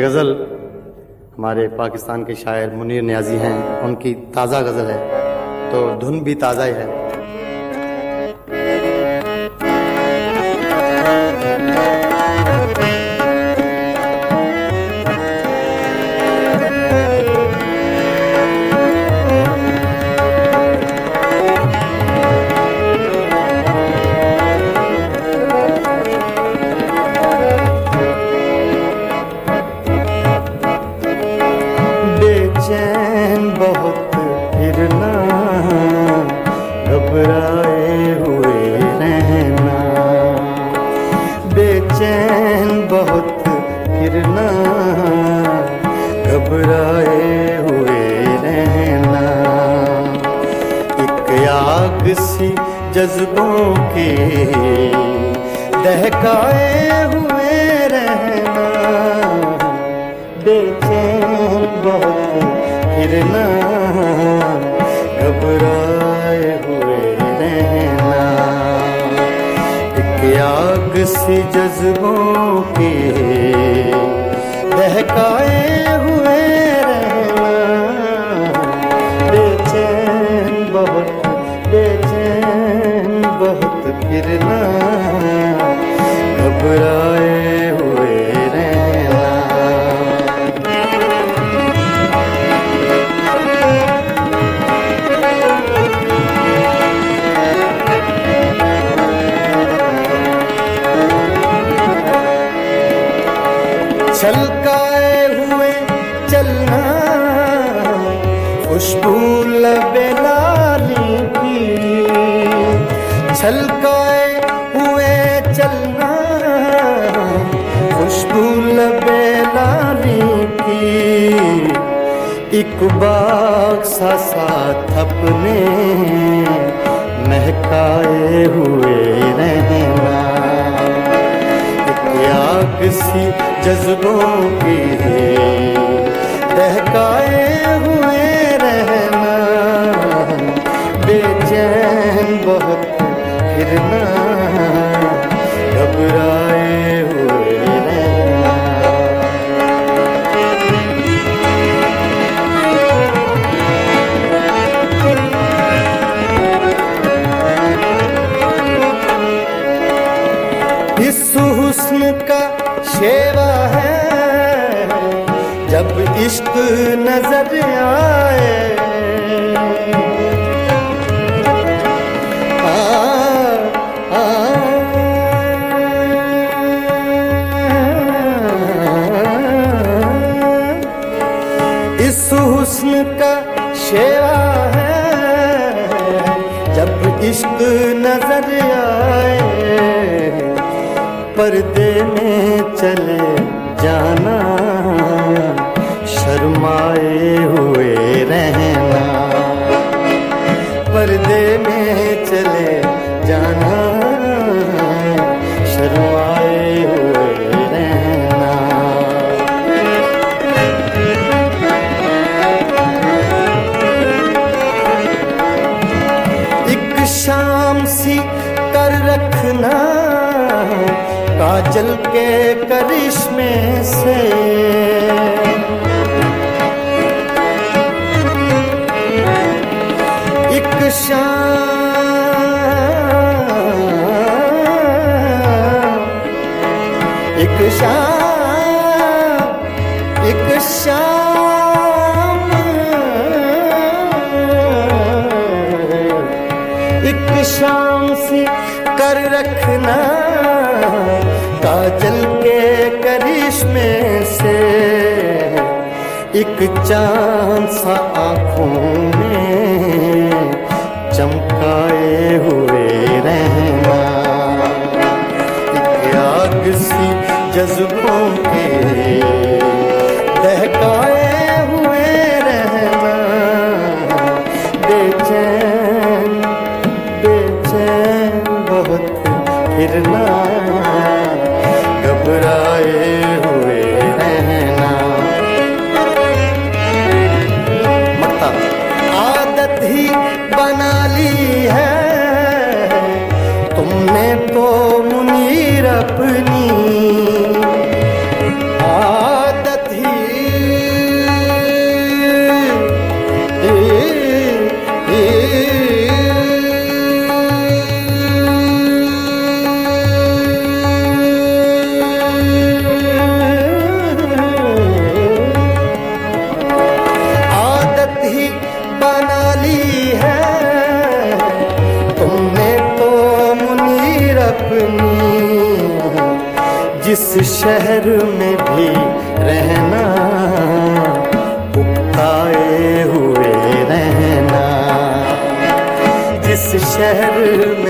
गज़ल हमारे पाकिस्तान के शायर मुनीर नियाज़ी हैं, उनकी ताज़ा गज़ल है, तो धुन भी ताज़ा ही है। बेचैन बहुत फिरना, घबराए हुए रहना। बेचैन बहुत फिरना, घबराए हुए रहना। एक आग सी जज्बों के दहकाए हुए रहना। बेचैन बहुत फिरना, घबराए हुए रहना। एक आग सी जज्बों के दहकाए हुए रहना। बेचैन बहुत फिरना, घबराए हुए रहना। छलकाए हुए चलना, खुशबू लबे लाली की। छलकाए हुए चलना, खुशबू लबे लाली की। एक बाग सा साथ अपने महकाए हुए रहना। आग सी जज्बों की दहकाए हुए रहना। बेचैन बहुत फिरना, घबराए हुए रहना। इस हुस्न का शेवा है जब इश्क नजर आए। इस हुस्न का शेवा है जब इश्क नजर आए। पर्दे में चले जाना, शर्माए हुए रहना। पर्दे में चले जाना, शर्माए हुए रहना। एक शाम सी कर रखना, काजल के करिश्मे से। एक शाम सी कर रखना, काजल के करिश्मे से। एक चांद सा आँखों में चमकाए हुए रहना। एक आग सी जज्बों के दहकाए हुए रहना। बेचैन बहुत फिरना, घबराए हुए रहना। मक्ता आदत ही बना ली है तुमने तो मुनीर अपनी। आदत ही जिस शहर में भी रहना, उकताए हुए रहना। जिस शहर में